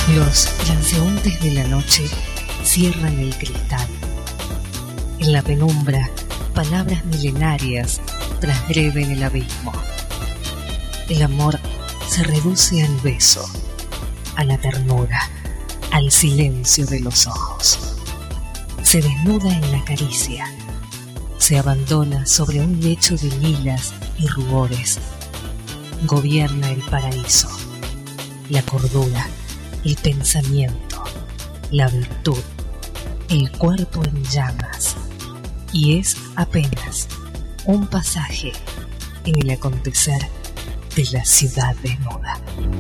Los transeúntes de la noche cierran el cristal. En la penumbra, palabras milenarias transgreden el abismo. El amor se reduce al beso, a la ternura, al silencio de los ojos. Se desnuda en la caricia, se abandona sobre un lecho de lilas y rubores. Gobierna el paraíso, la cordura, el pensamiento, la virtud, el cuerpo en llamas, y es apenas un pasaje en el acontecer de la ciudad desnuda.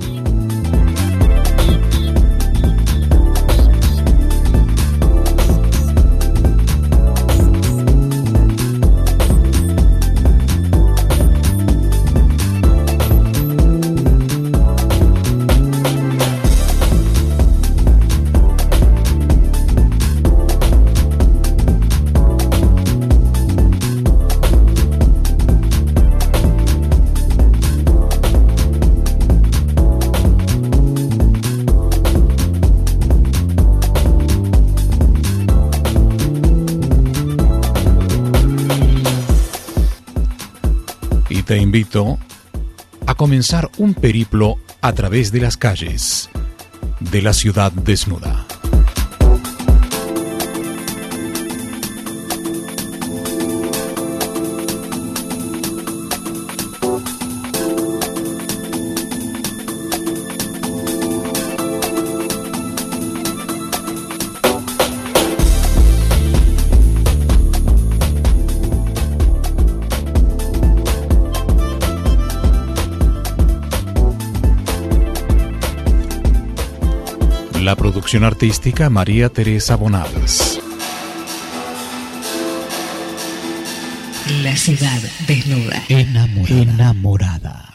Te invito a comenzar un periplo a través de las calles de la ciudad desnuda. La producción artística María Teresa Bonales. La ciudad desnuda. Enamorada.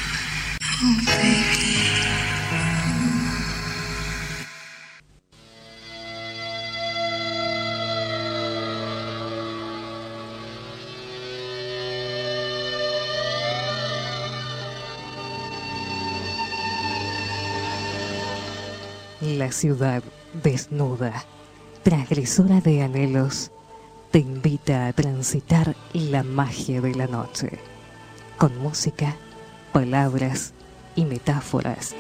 La ciudad desnuda, transgresora de anhelos, te invita a transitar la magia de la noche, con música, palabras y metáforas.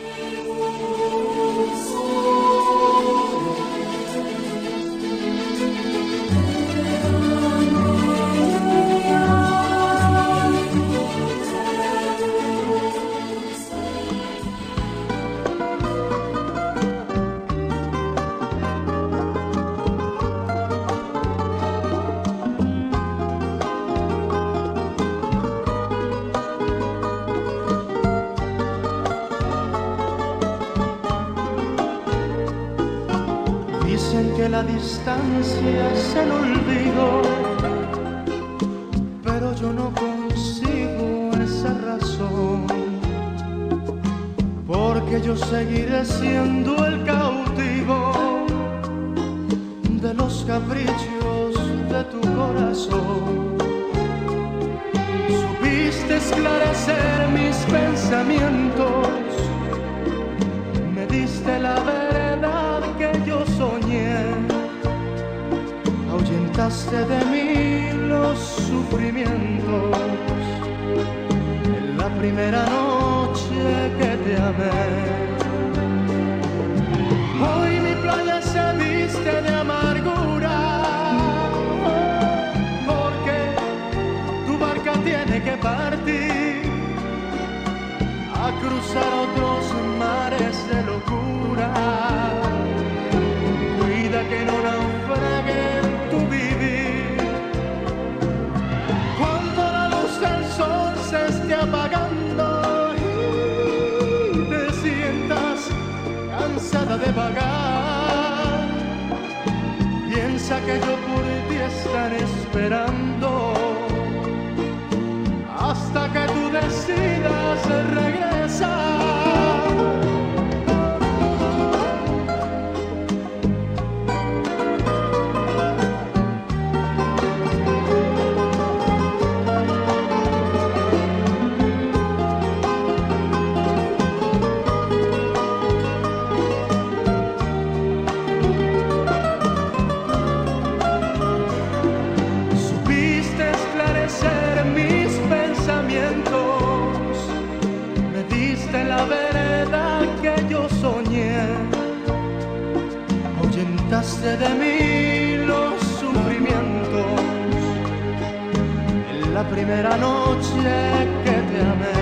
Dicen que la distancia es el olvido, pero yo no consigo esa razón, porque yo seguiré siendo el cautivo de los caprichos de tu corazón. Supiste esclarecer mis pensamientos, me diste la verdad que yo soñé, ahuyentaste de mí los sufrimientos en la primera noche que te amé. Hoy mi playa se viste de amargura, porque tu barca tiene que partir a cruzar otros mares de locura. Cuida que no naufrague en tu vivir. Cuando la luz del sol se esté apagando y te sientas cansada de vagar, piensa que yo por ti estaré esperando hasta que tú decidas regresar. soñé, ahuyentaste de mí los sufrimientos en la primera noche que te amé.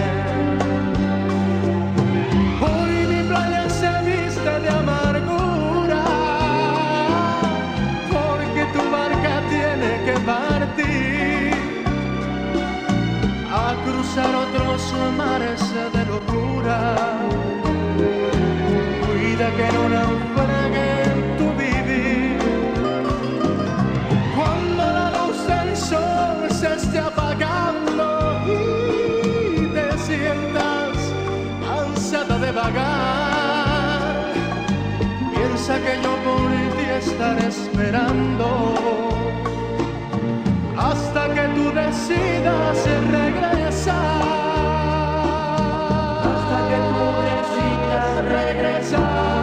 Hoy mi playa se viste de amargura, porque tu barca tiene que partir a cruzar otros mares de locura. Cuida que no naufrague en tu vivir. Cuando la luz del sol se esté apagando y te sientas cansada de vagar, piensa que yo por ti estaré esperando hasta que tú decidas regresar. Hasta que tú decidas regresar.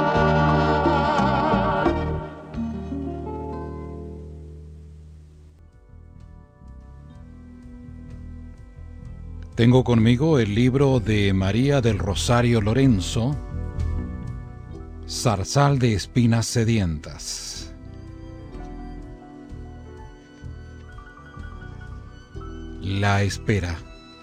Tengo conmigo el libro de María del Rosario Lorenzo, Zarzal de espinas sedientas. La espera.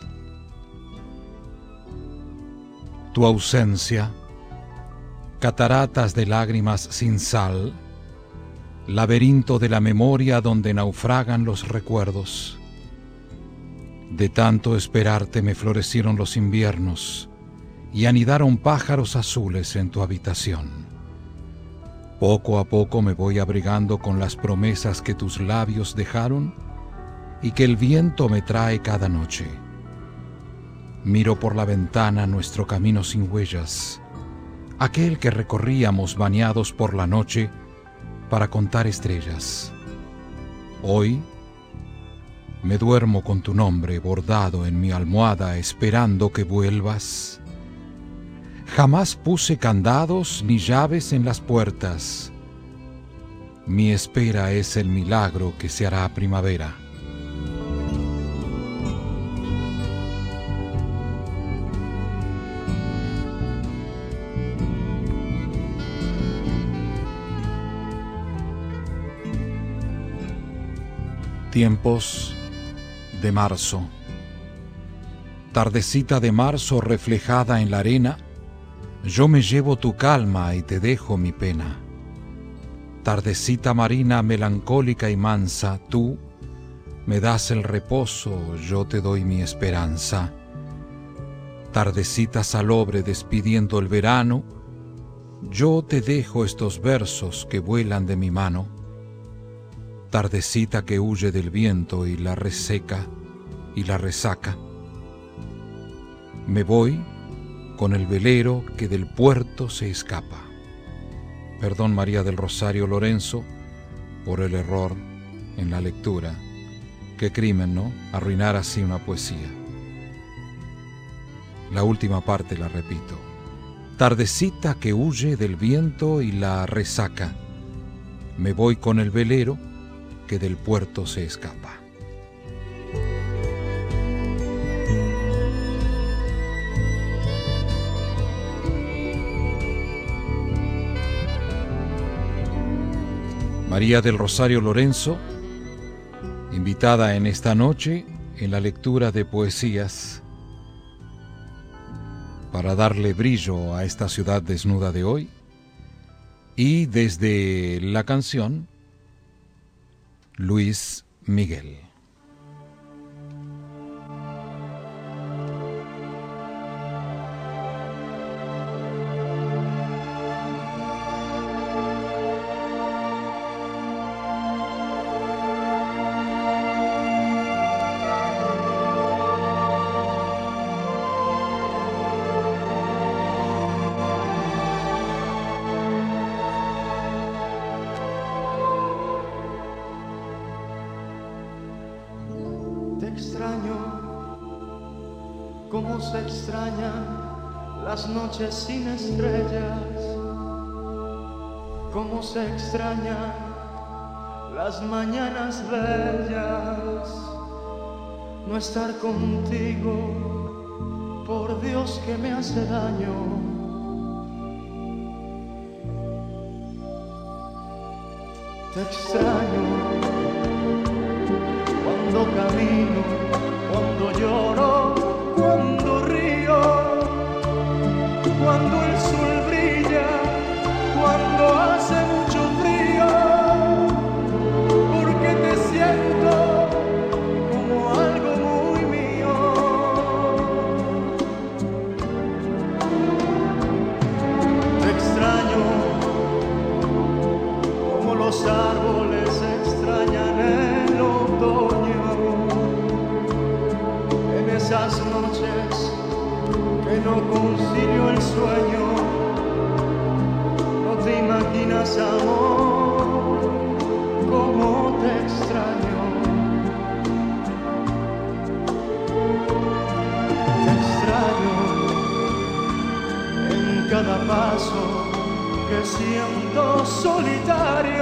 Tu ausencia, cataratas de lágrimas sin sal, laberinto de la memoria donde naufragan los recuerdos. De tanto esperarte me florecieron los inviernos y anidaron pájaros azules en tu habitación. Poco a poco me voy abrigando con las promesas que tus labios dejaron y que el viento me trae cada noche. Miro por la ventana nuestro camino sin huellas, aquel que recorríamos bañados por la noche para contar estrellas. Hoy me duermo con tu nombre bordado en mi almohada esperando que vuelvas. Jamás puse candados ni llaves en las puertas. Mi espera es el milagro que se hará primavera. Tiempos de marzo. Tardecita de marzo reflejada en la arena, yo me llevo tu calma y te dejo mi pena. Tardecita marina melancólica y mansa, tú me das el reposo, yo te doy mi esperanza. Tardecita salobre despidiendo el verano, yo te dejo estos versos que vuelan de mi mano. Tardecita que huye del viento y la reseca y la resaca. Me voy con el velero que del puerto se escapa. Perdón, María del Rosario Lorenzo, por el error en la lectura. Qué crimen, ¿no? Arruinar así una poesía. La última parte la repito. Tardecita que huye del viento y la resaca. Me voy con el velero que del puerto se escapa. María del Rosario Lorenzo, invitada en esta noche en la lectura de poesías para darle brillo a esta ciudad desnuda de hoy, y desde la canción Luis Miguel. Cómo se extrañan las noches sin estrellas, cómo se extrañan las mañanas bellas. No estar contigo, por Dios que me hace daño. Te extraño cuando camino, cuando lloro, cuando río, cuando el sol brilla, cuando hace mucho frío, porque te siento como algo muy mío. Te extraño como los árboles extrañan el otoño, en esas noches que no concilio el sueño. No te imaginas, amor, cómo te extraño. Te extraño en cada paso que siento solitario,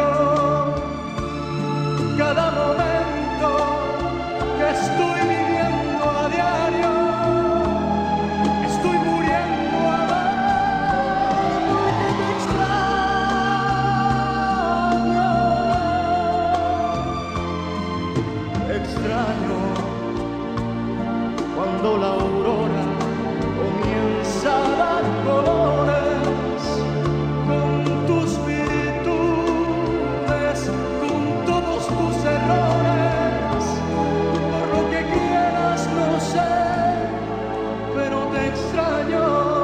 cada momento que estoy viviendo a diario. Estoy muriendo a ver, porque te extraño. Te extraño cuando la aurora comienza a dar colores, con tus virtudes, con todos tus errores, por lo que quieras no sé, pero te extraño.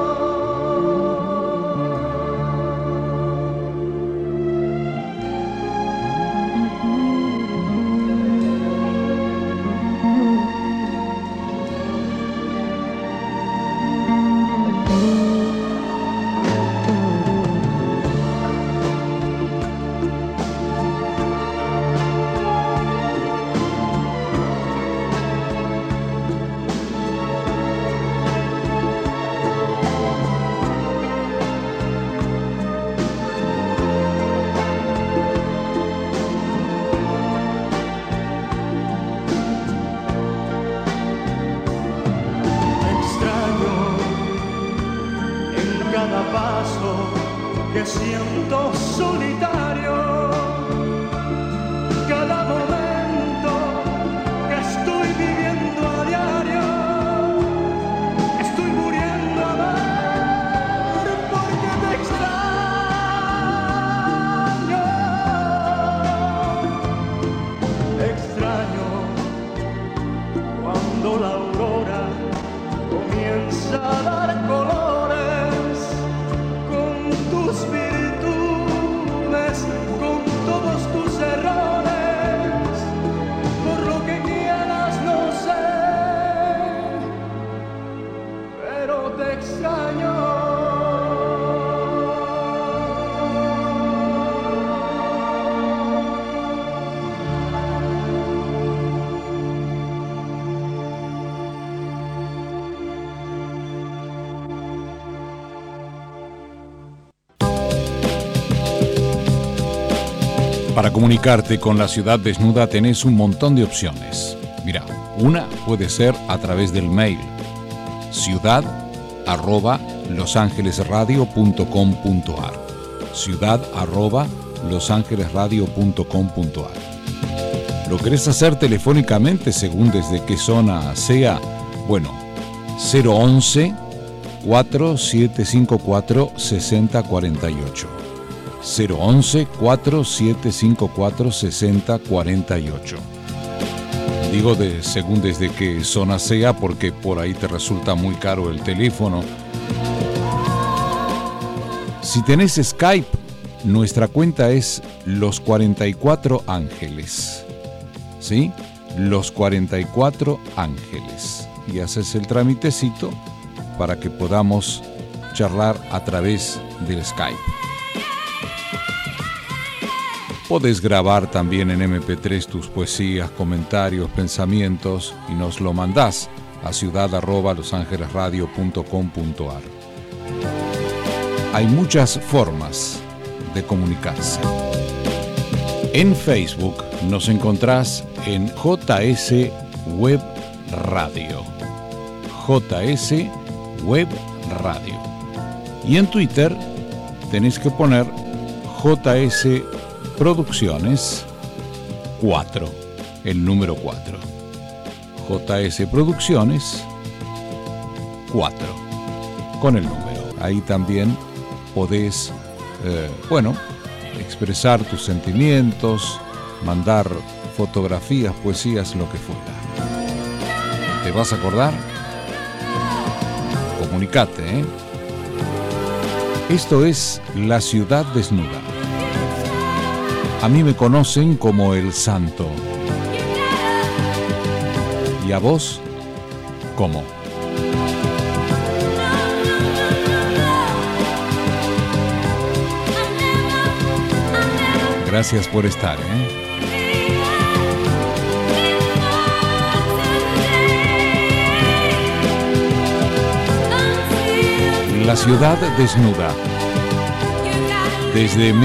Que siento solitario, cada momento que estoy viviendo a diario. Estoy muriendo a ver, porque te extraño. Te extraño cuando la aurora comienza a dar colores, tus virtudes, con todos tus errores, por lo que quieras no sé, pero te extraño. Para comunicarte con la ciudad desnuda tenés un montón de opciones. Mira, una puede ser a través del mail ciudad@losangelesradio.com.ar ciudad@losangelesradio.com.ar. ¿Lo querés hacer telefónicamente según desde qué zona sea? Bueno, 011 4754 6048. 011 4754 6048. Digo según desde qué zona sea porque por ahí te resulta muy caro el teléfono. Si tenés Skype, nuestra cuenta es Los 44 Ángeles. ¿Sí? Los 44 Ángeles. Y haces el tramitecito para que podamos charlar a través del Skype. Podés grabar también en MP3 tus poesías, comentarios, pensamientos y nos lo mandás a ciudad@losangelesradio.com.ar. Hay muchas formas de comunicarse. En Facebook nos encontrás en JS Web Radio. JS Web Radio. Y en Twitter tenés que poner JS Producciones 4, el número 4. JS Producciones 4, con el número. Ahí también podés, expresar tus sentimientos, mandar fotografías, poesías, lo que fuera. ¿Te vas a acordar? Comunicate, ¿eh? Esto es La Ciudad Desnuda. A mí me conocen como El Santo. ¿Y a vos? ¿Cómo? Gracias por estar, ¿eh? La Ciudad Desnuda. Desde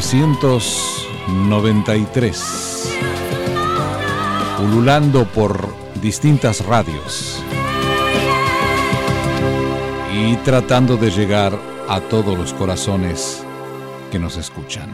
1993. Ululando por distintas radios. Y tratando de llegar a todos los corazones que nos escuchan.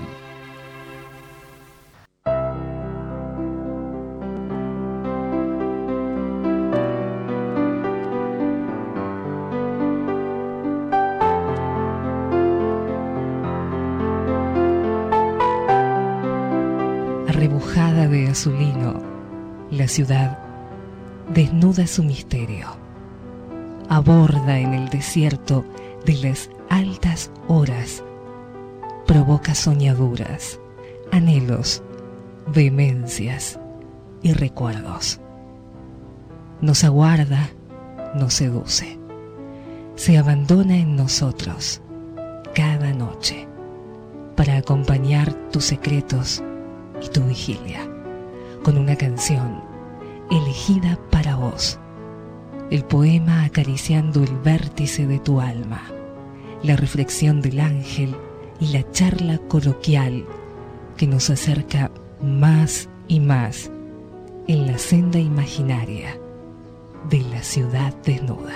Arrebujada de azulino, la ciudad desnuda su misterio. Aborda en el desierto de las altas horas. Provoca soñaduras, anhelos, vehemencias y recuerdos. Nos aguarda, nos seduce. Se abandona en nosotros cada noche para acompañar tus secretos y tu vigilia, con una canción elegida para vos, el poema acariciando el vértice de tu alma, la reflexión del ángel y la charla coloquial que nos acerca más y más en la senda imaginaria de la ciudad desnuda.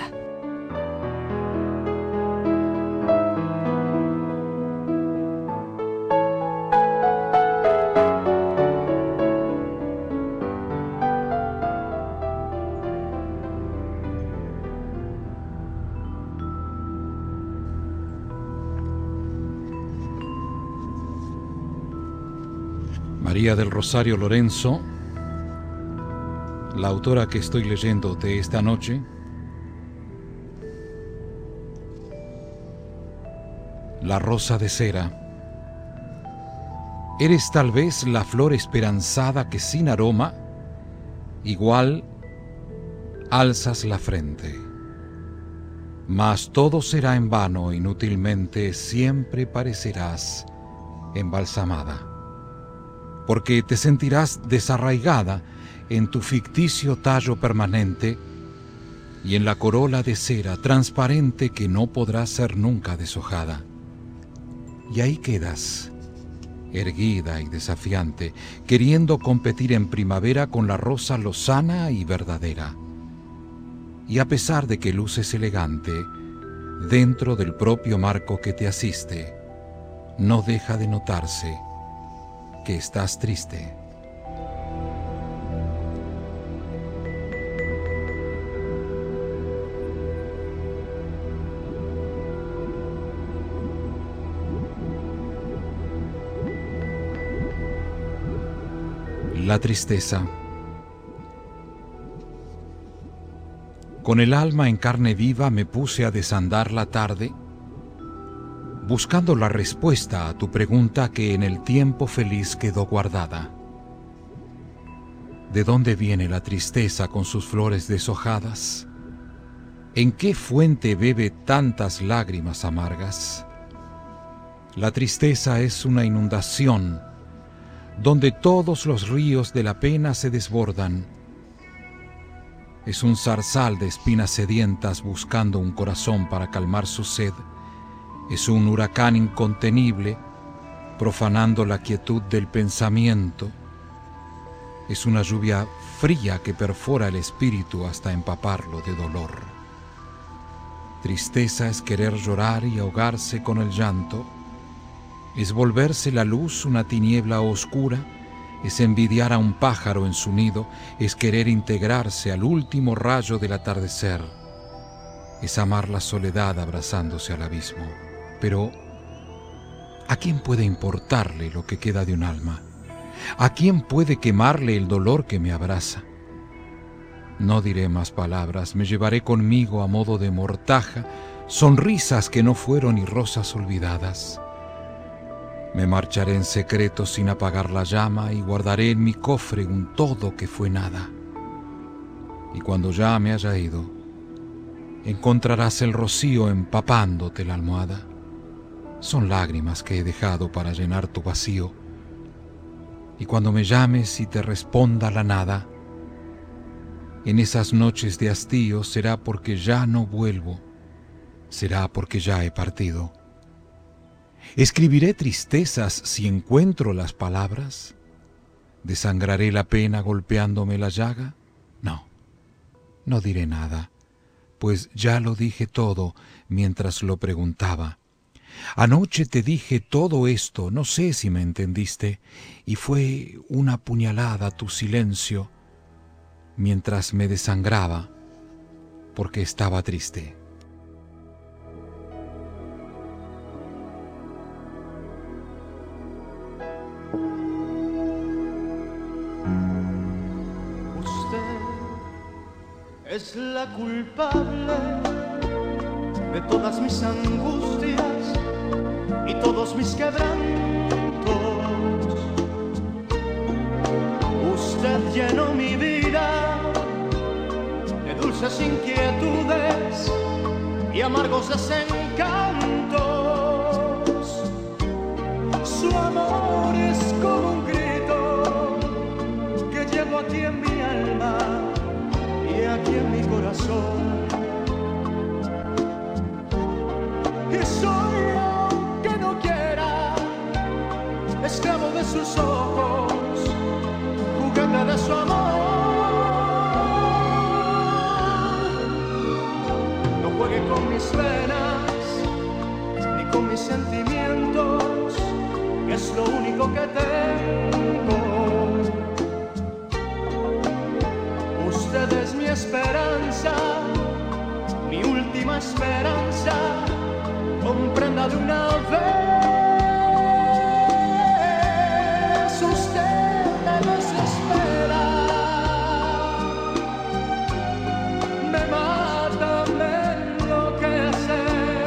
María del Rosario Lorenzo, la autora que estoy leyendo de esta noche, La rosa de cera. Eres tal vez la flor esperanzada que sin aroma, igual alzas la frente. Mas todo será en vano, inútilmente siempre parecerás embalsamada. Porque te sentirás desarraigada en tu ficticio tallo permanente y en la corola de cera transparente que no podrá ser nunca deshojada. Y ahí quedas, erguida y desafiante, queriendo competir en primavera con la rosa lozana y verdadera. Y a pesar de que luces elegante, dentro del propio marco que te asiste, no deja de notarse que estás triste. La tristeza. Con el alma en carne viva me puse a desandar la tarde, buscando la respuesta a tu pregunta que en el tiempo feliz quedó guardada. ¿De dónde viene la tristeza con sus flores deshojadas? ¿En qué fuente bebe tantas lágrimas amargas? La tristeza es una inundación donde todos los ríos de la pena se desbordan. Es un zarzal de espinas sedientas buscando un corazón para calmar su sed. Es un huracán incontenible, profanando la quietud del pensamiento. Es una lluvia fría que perfora el espíritu hasta empaparlo de dolor. Tristeza es querer llorar y ahogarse con el llanto. Es volverse la luz una tiniebla oscura, es envidiar a un pájaro en su nido, es querer integrarse al último rayo del atardecer, es amar la soledad abrazándose al abismo. Pero, ¿a quién puede importarle lo que queda de un alma? ¿A quién puede quemarle el dolor que me abraza? No diré más palabras, me llevaré conmigo a modo de mortaja sonrisas que no fueron y rosas olvidadas. Me marcharé en secreto sin apagar la llama y guardaré en mi cofre un todo que fue nada. Y cuando ya me haya ido, encontrarás el rocío empapándote la almohada. Son lágrimas que he dejado para llenar tu vacío. Y cuando me llames y te responda la nada, en esas noches de hastío será porque ya no vuelvo, será porque ya he partido. ¿Escribiré tristezas si encuentro las palabras? ¿Desangraré la pena golpeándome la llaga? No, no diré nada, pues ya lo dije todo mientras lo preguntaba. Anoche te dije todo esto, no sé si me entendiste, y fue una puñalada tu silencio mientras me desangraba porque estaba triste. Es la culpable de todas mis angustias y todos mis quebrantos. Usted llenó mi vida de dulces inquietudes y amargos desencantos. Su amor es como un grito que llevo aquí en mi alma y aquí en mi corazón. Y soy, aunque no quiera, esclavo de sus ojos, juguete de su amor. No juegue con mis venas ni con mis sentimientos, que es lo único que tengo. Usted es mi esperanza, mi última esperanza, comprenda de una vez. Usted me desespera, me mata, me enloquece,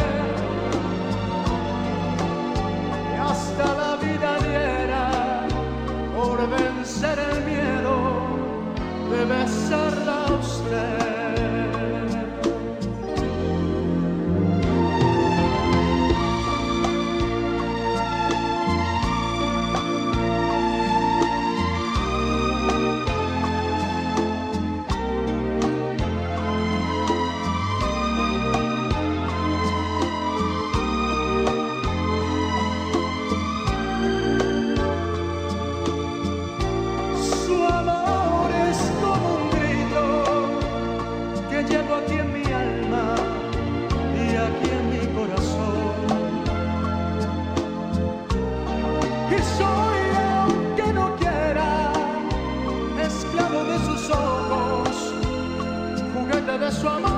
y hasta la vida diera por vencer el miedo de besarla a usted. Su amor,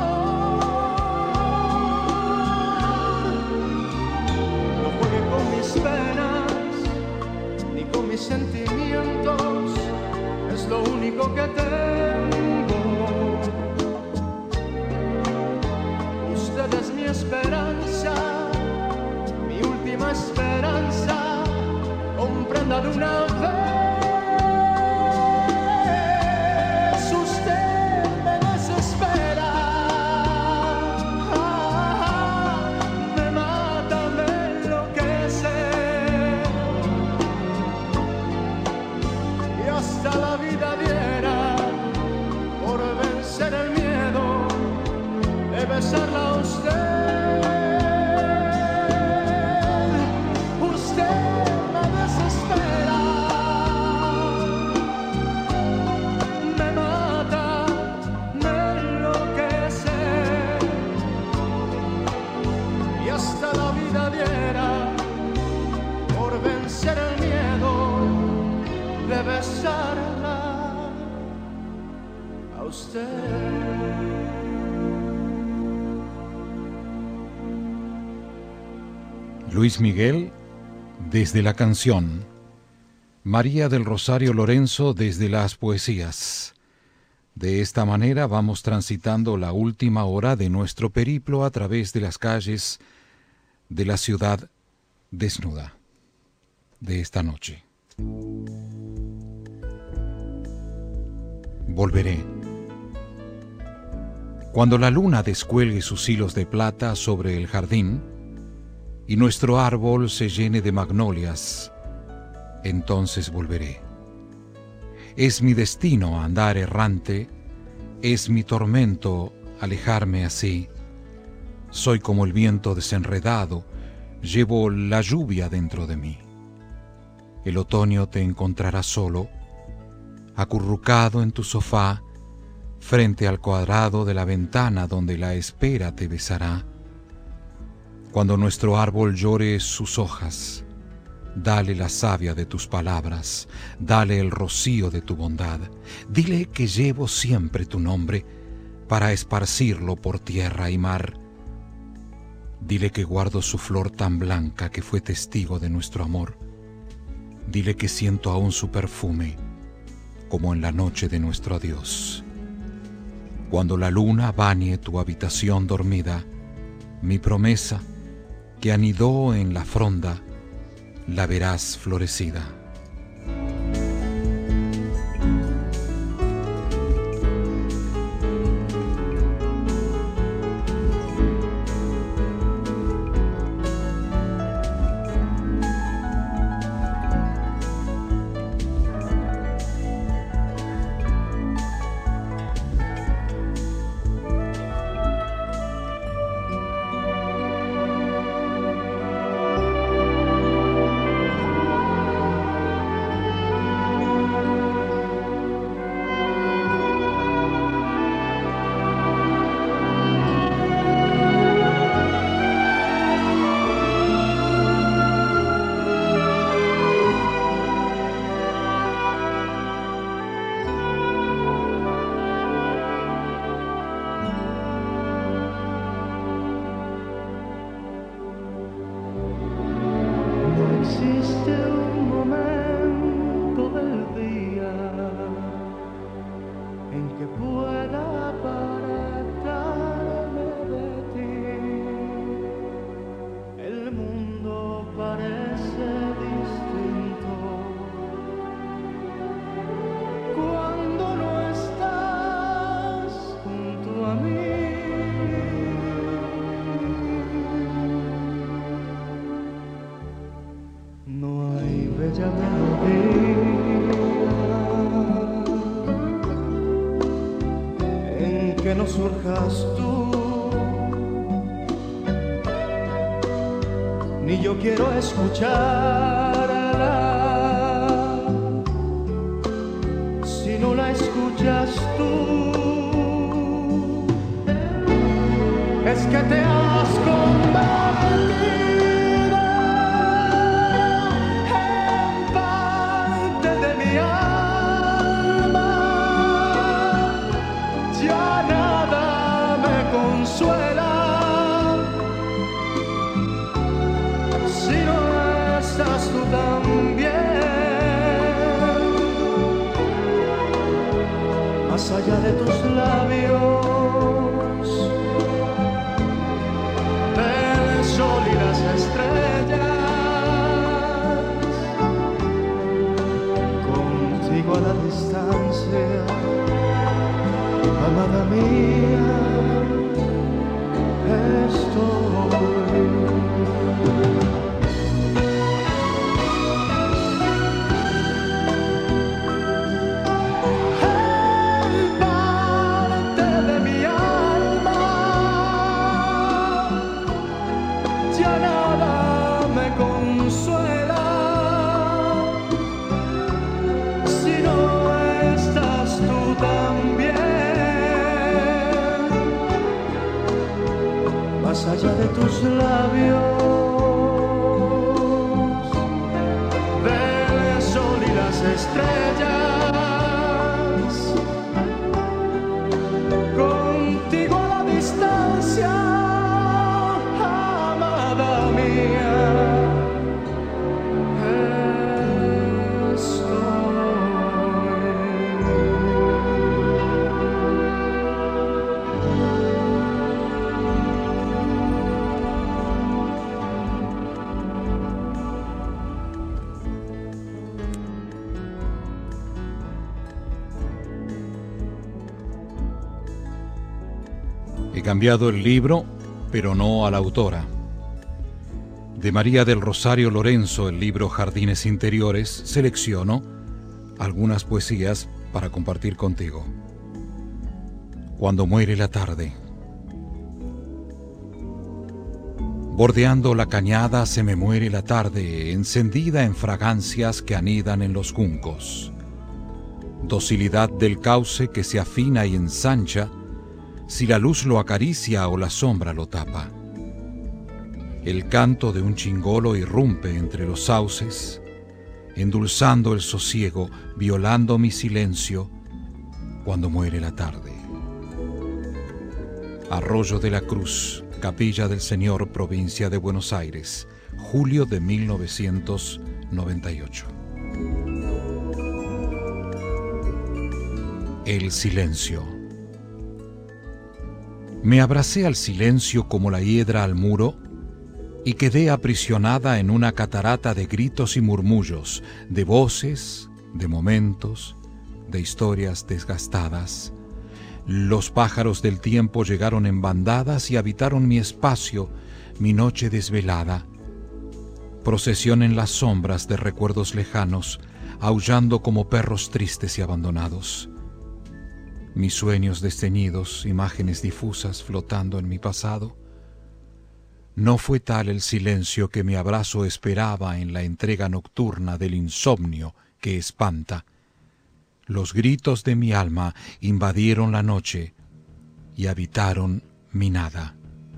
no juegue con mis penas ni con mis sentimientos, es lo único que tengo. Usted es mi esperanza, mi última esperanza, comprenda de una vez. Hasta la vida diera Luis Miguel desde la canción, María del Rosario Lorenzo desde las poesías. De esta manera vamos transitando la última hora de nuestro periplo a través de las calles de la ciudad desnuda de esta noche. Volveré. Cuando la luna descuelgue sus hilos de plata sobre el jardín y nuestro árbol se llene de magnolias, entonces volveré. Es mi destino andar errante, es mi tormento alejarme así. Soy como el viento desenredado, llevo la lluvia dentro de mí. El otoño te encontrará solo, acurrucado en tu sofá, frente al cuadrado de la ventana donde la espera te besará. Cuando nuestro árbol llore sus hojas, dale la savia de tus palabras, dale el rocío de tu bondad. Dile que llevo siempre tu nombre para esparcirlo por tierra y mar. Dile que guardo su flor tan blanca que fue testigo de nuestro amor. Dile que siento aún su perfume, como en la noche de nuestro adiós. Cuando la luna bañe tu habitación dormida, mi promesa, que anidó en la fronda, la verás florecida. surjas tú, ni yo quiero escucharla. Si no la escuchas tú, es que te has convertido en parte de mi alma. Ya nada me consuela si no estás tú también. Más allá de tus labios, del sol y las estrellas, contigo a la distancia, amada mía, estoy. Más allá de tus labios, del sol y las estrellas, contigo a la distancia, amada mía. cambiado el libro, pero no a la autora. De María del Rosario Lorenzo, el libro Jardines Interiores, selecciono algunas poesías para compartir contigo. Cuando muere la tarde. Bordeando la cañada se me muere la tarde, encendida en fragancias que anidan en los juncos. Docilidad del cauce que se afina y ensancha, si la luz lo acaricia o la sombra lo tapa. El canto de un chingolo irrumpe entre los sauces, endulzando el sosiego, violando mi silencio, cuando muere la tarde. Arroyo de la Cruz, Capilla del Señor, provincia de Buenos Aires, julio de 1998. El silencio. Me abracé al silencio como la hiedra al muro y quedé aprisionada en una catarata de gritos y murmullos, de voces, de momentos, de historias desgastadas. Los pájaros del tiempo llegaron en bandadas y habitaron mi espacio, mi noche desvelada. Procesión en las sombras de recuerdos lejanos, aullando como perros tristes y abandonados. Mis sueños desteñidos, imágenes difusas flotando en mi pasado. No fue tal el silencio que mi abrazo esperaba en la entrega nocturna del insomnio que espanta. Los gritos de mi alma invadieron la noche y habitaron mi nada.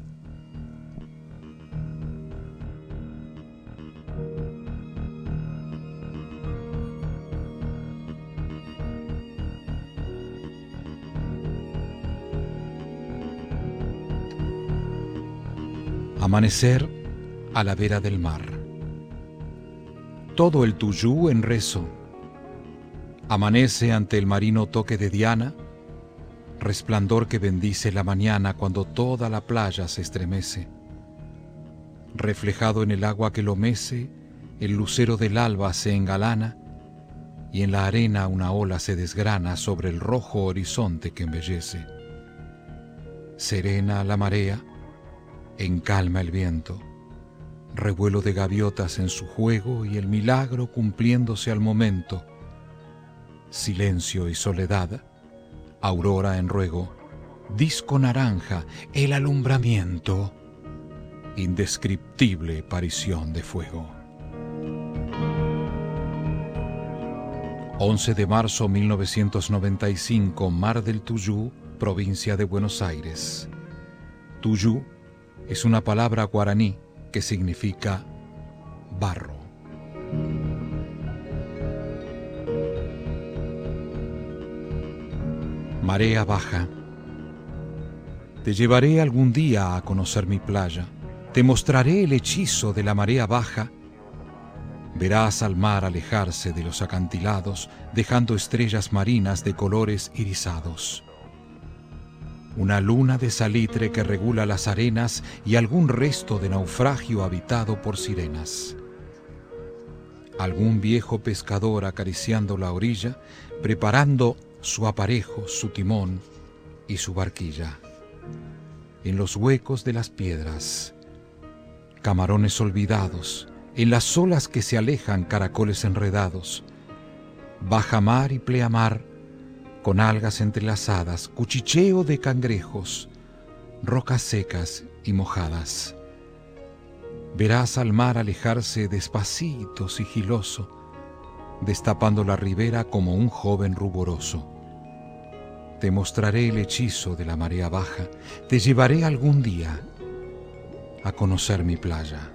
Amanecer a la vera del mar. Todo el Tuyú en rezo. Amanece ante el marino toque de Diana, resplandor que bendice la mañana cuando toda la playa se estremece. Reflejado en el agua que lo mece, el lucero del alba se engalana y en la arena una ola se desgrana sobre el rojo horizonte que embellece. Serena la marea, en calma el viento, revuelo de gaviotas en su juego y el milagro cumpliéndose al momento. Silencio y soledad, aurora en ruego, disco naranja, el alumbramiento, indescriptible aparición de fuego. 11 de marzo 1995, Mar del Tuyú, provincia de Buenos Aires. Tuyú es una palabra guaraní que significa barro. Marea baja. Te llevaré algún día a conocer mi playa. Te mostraré el hechizo de la marea baja. Verás al mar alejarse de los acantilados, dejando estrellas marinas de colores irisados. Una luna de salitre que regula las arenas y algún resto de naufragio habitado por sirenas. Algún viejo pescador acariciando la orilla, preparando su aparejo, su timón y su barquilla. En los huecos de las piedras, camarones olvidados, en las olas que se alejan caracoles enredados, bajamar y pleamar, con algas entrelazadas, cuchicheo de cangrejos, rocas secas y mojadas. Verás al mar alejarse despacito, sigiloso, destapando la ribera como un joven ruboroso. Te mostraré el hechizo de la marea baja, te llevaré algún día a conocer mi playa.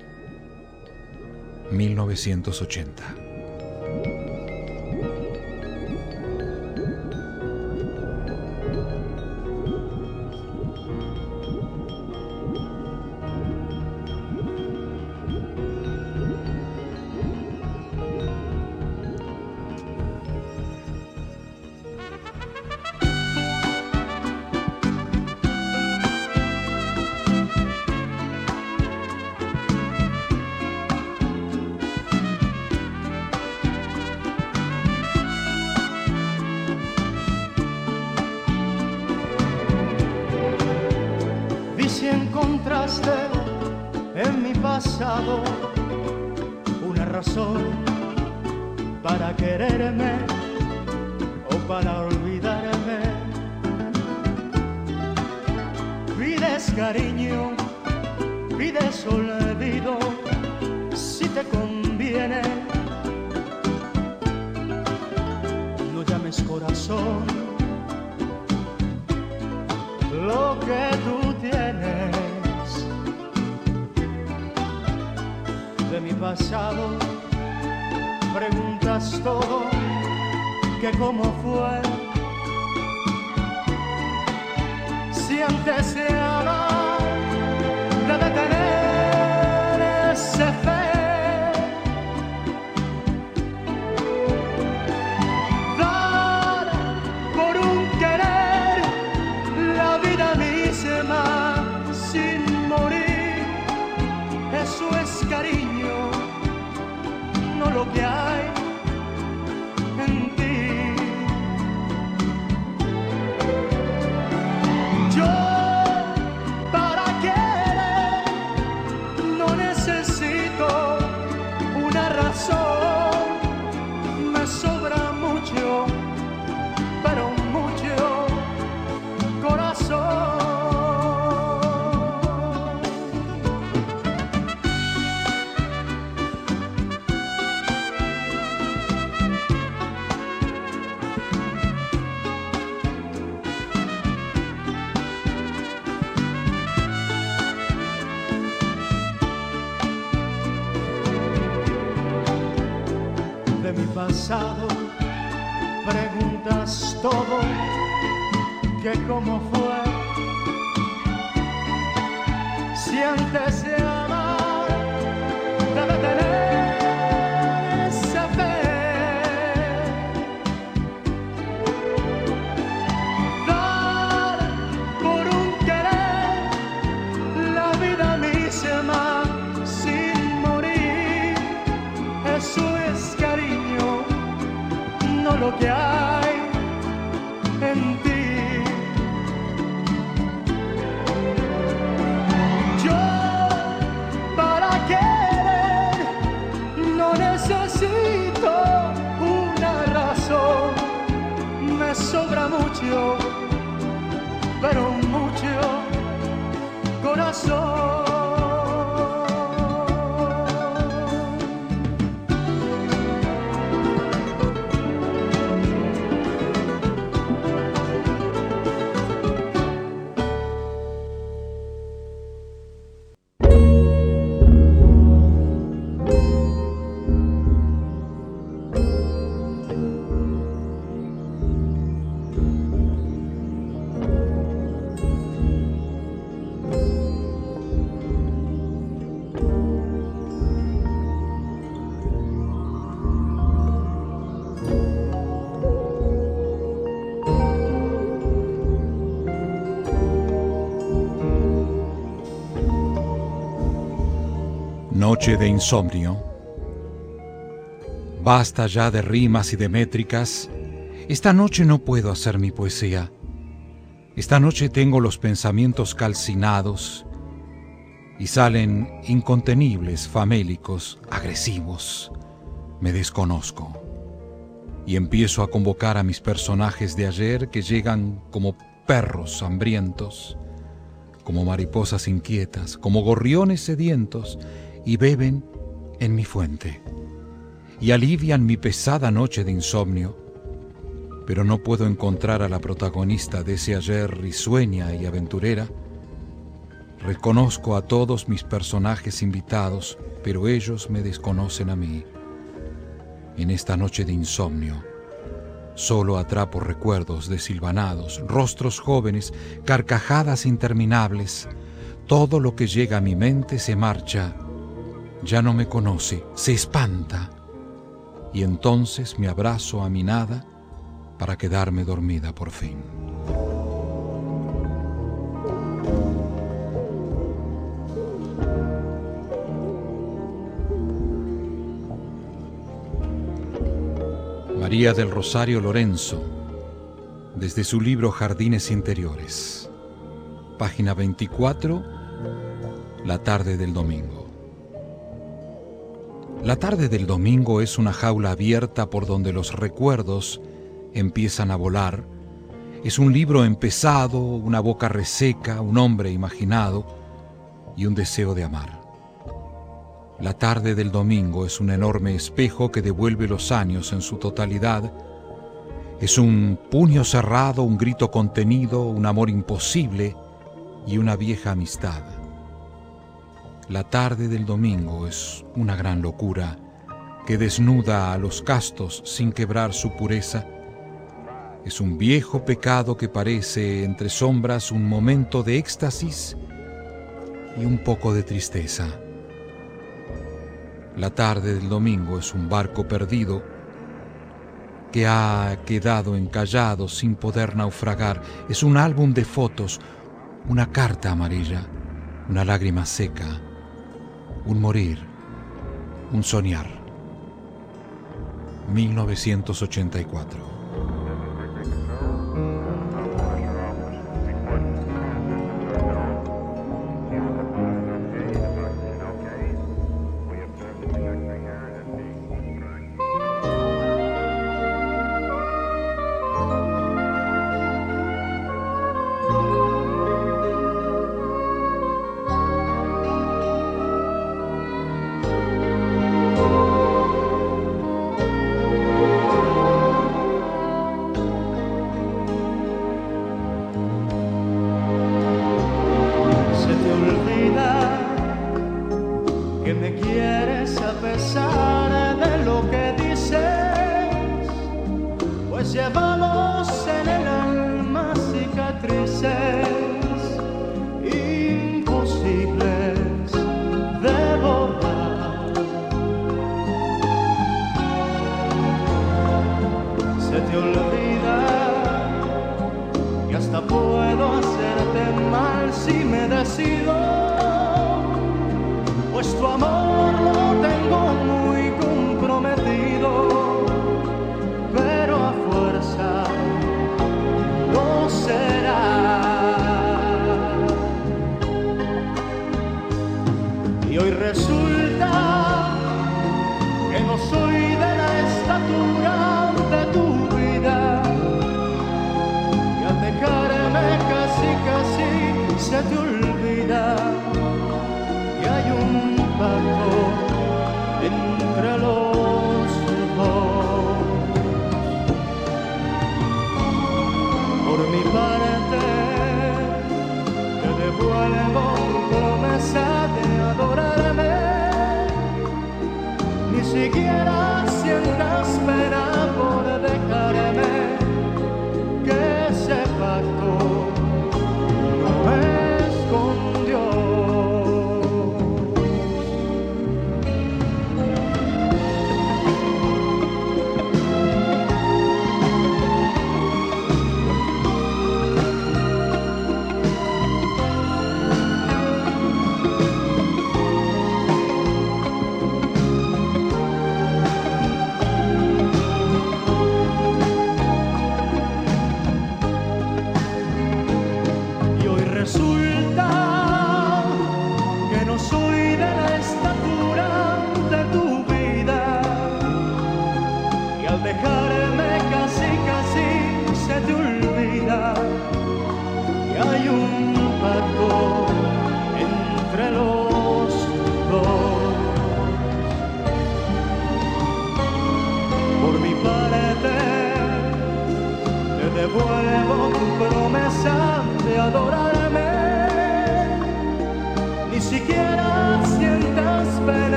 1980. pasado una razón para quererme o para olvidarme. Pides cariño, pides olvido, si te conviene. No llames corazón lo que tú tienes. De mi pasado preguntas todo, que cómo fue. Si antes de amar debe tener ese fe, dar por un querer la vida misma sin morir, eso es cariño, no lo que hay en ti. Yo para querer no necesito una razón, me sobra mucho, pero mucho corazón. De mi pasado preguntas todo, que cómo fue. Si antes de amar debe tener esa fe, dar por un querer la vida misma sin morir, eso es cariño, no lo que hay en ti. Yo para querer no necesito una razón, me sobra mucho, pero mucho corazón. Noche de insomnio. Basta ya de rimas y de métricas. Esta noche no puedo hacer mi poesía. Esta noche tengo los pensamientos calcinados y salen incontenibles, famélicos, agresivos. Me desconozco y empiezo a convocar a mis personajes de ayer que llegan como perros hambrientos, como mariposas inquietas, como gorriones sedientos, y beben en mi fuente y alivian mi pesada noche de insomnio, pero no puedo encontrar a la protagonista de ese ayer risueña y aventurera. Reconozco a todos mis personajes invitados, pero ellos me desconocen a mí. En esta noche de insomnio solo atrapo recuerdos desilvanados, rostros jóvenes, carcajadas interminables. Todo lo que llega a mi mente se marcha. Ya no me conoce, se espanta, y entonces me abrazo a mi nada para quedarme dormida por fin. María del Rosario Lorenzo, desde su libro Jardines Interiores, página 24, la tarde del domingo. La tarde del domingo es una jaula abierta por donde los recuerdos empiezan a volar. Es un libro empezado, una boca reseca, un hombre imaginado y un deseo de amar. La tarde del domingo es un enorme espejo que devuelve los años en su totalidad. Es un puño cerrado, un grito contenido, un amor imposible y una vieja amistad. La tarde del domingo es una gran locura que desnuda a los castos sin quebrar su pureza. Es un viejo pecado que parece entre sombras un momento de éxtasis y un poco de tristeza. La tarde del domingo es un barco perdido que ha quedado encallado sin poder naufragar. Es un álbum de fotos, una carta amarilla, una lágrima seca, un morir, un soñar. 1984.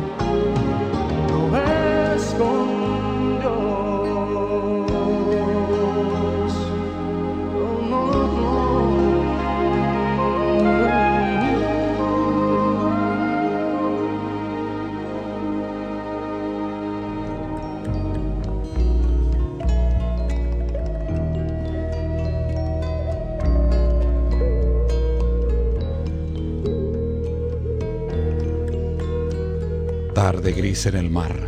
No es con Dios. tarde gris en el mar.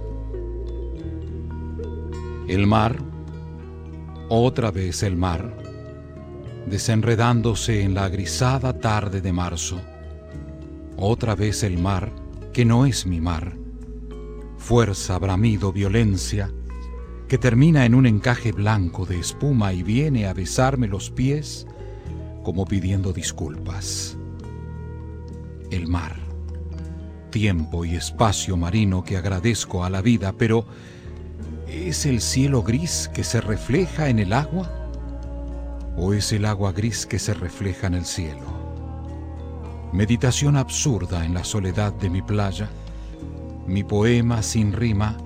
El mar, otra vez el mar, desenredándose en la grisada tarde de marzo. Otra vez el mar, que no es mi mar. Fuerza, bramido, violencia, que termina en un encaje blanco de espuma y viene a besarme los pies como pidiendo disculpas. El mar, tiempo y espacio marino que agradezco a la vida, pero ¿es el cielo gris que se refleja en el agua? ¿O es el agua gris que se refleja en el cielo? Meditación absurda en la soledad de mi playa, mi poema sin rima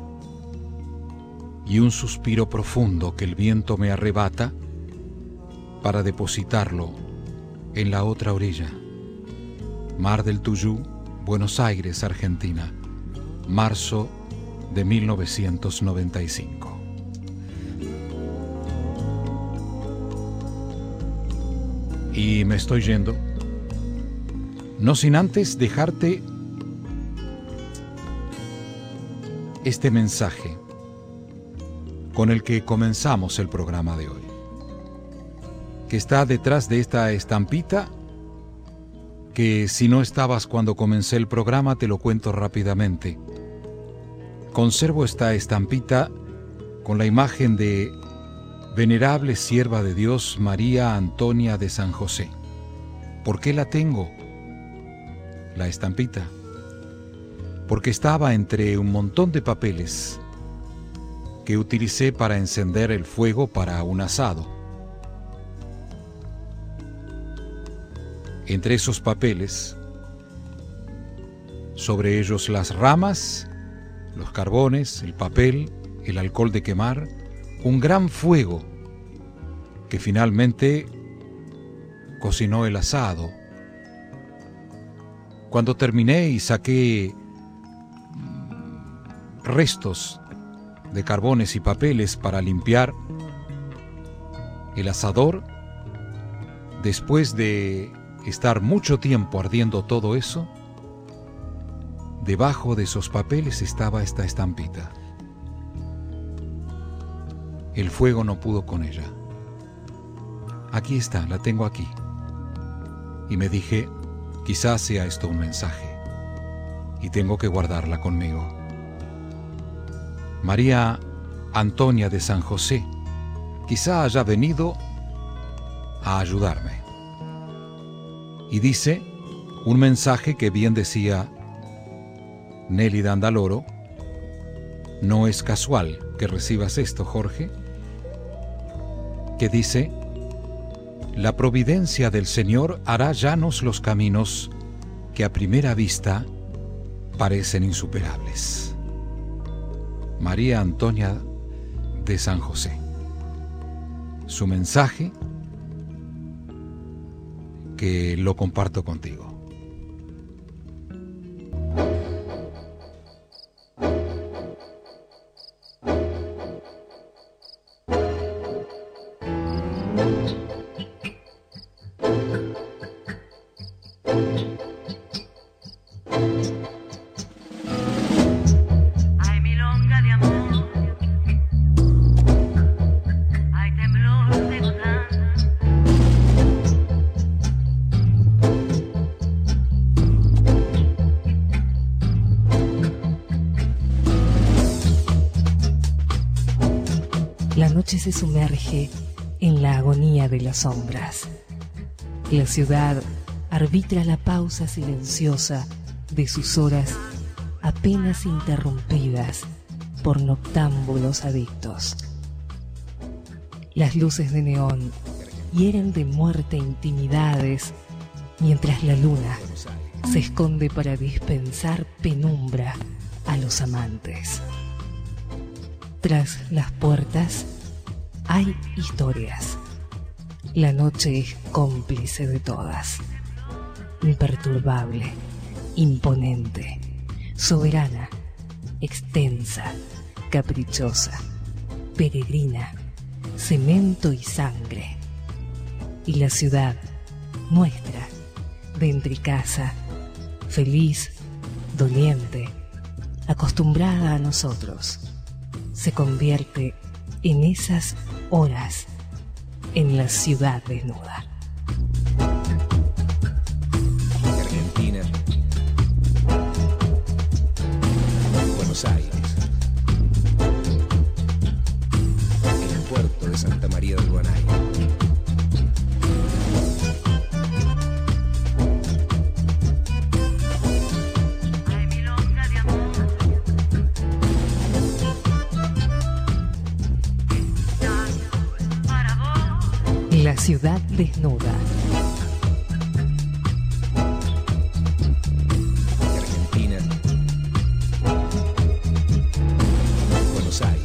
y un suspiro profundo que el viento me arrebata para depositarlo en la otra orilla. Mar del Tuyú, Buenos Aires, Argentina, marzo de 1995. Y me estoy yendo, no sin antes dejarte este mensaje con el que comenzamos el programa de hoy, que está detrás de esta estampita que si no estabas cuando comencé el programa te lo cuento rápidamente. Conservo esta estampita con la imagen de venerable sierva de Dios María Antonia de San José. ¿Por qué la tengo? La estampita. Porque estaba entre un montón de papeles que utilicé para encender el fuego para un asado. Entre esos papeles, sobre ellos las ramas, los carbones, el papel, el alcohol de quemar, un gran fuego que finalmente cocinó el asado. Cuando terminé y saqué restos de carbones y papeles para limpiar el asador, después de estar mucho tiempo ardiendo todo eso, debajo de esos papeles estaba esta estampita. El fuego no pudo con ella. Aquí está, la tengo aquí. Y me dije, quizás sea esto un mensaje, y tengo que guardarla conmigo. María Antonia de San José quizá haya venido a ayudarme. Y dice un mensaje que bien decía Nelly Dandaloro: no es casual que recibas esto, Jorge, que dice: la providencia del Señor hará llanos los caminos que a primera vista parecen insuperables. María Antonia de San José. Su mensaje, que lo comparto contigo. Hay milonga de amor, hay temblor de gozar. La noche se sumerge en la agonía de las sombras. La ciudad arbitra la pausa silenciosa de sus horas apenas interrumpidas por noctámbulos adictos. Las luces de neón hieren de muerte intimidades, mientras la luna se esconde para dispensar penumbra a los amantes. Tras las puertas hay historias. La noche es cómplice de todas. Imperturbable, imponente, soberana, extensa, caprichosa, peregrina, cemento y sangre. Y la ciudad, nuestra, de entre casa, feliz, doliente, acostumbrada a nosotros, se convierte en esas horas en la ciudad desnuda. Argentina, Buenos Aires, el puerto de Santa María del Guanay. Ay, milonga de amor. Esta para vos. La ciudad desnuda. Argentina, Buenos Aires.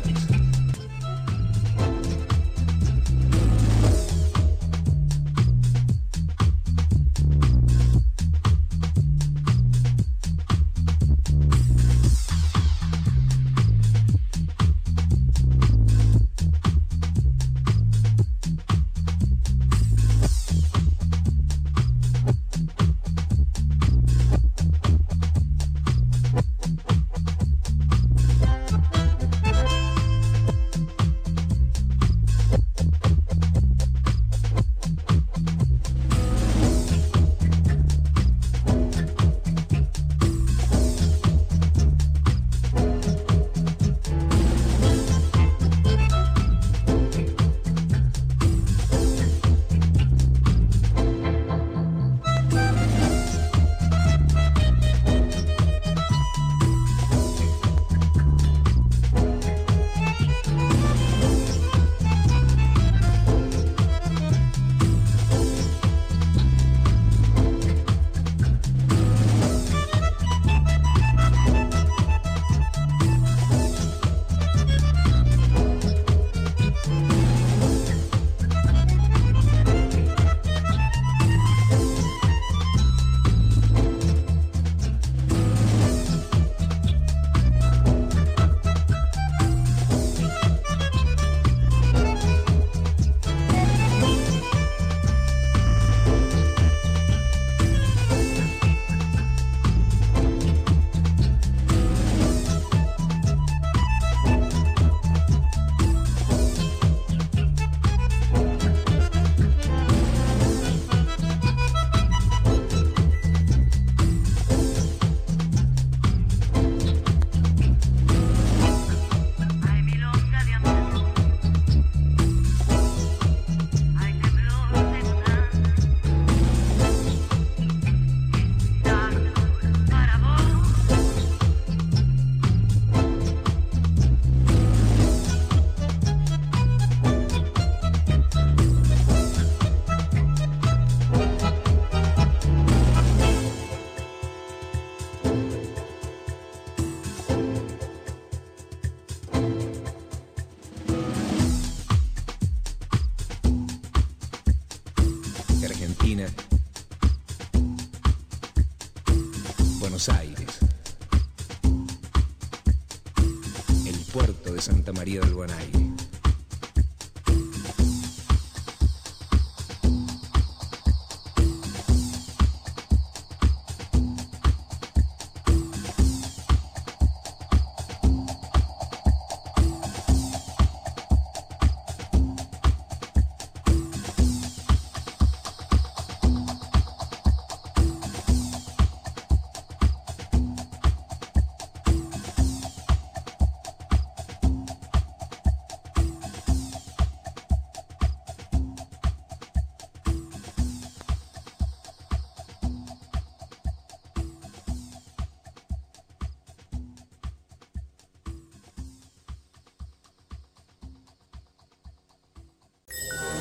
Ay, milonga de amor. Ay, temblor de luna. Esta para vos. Argentina, Buenos Aires, el puerto de Santa María del Guanay.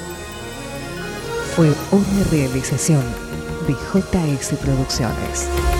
Fue una realización de JS Producciones.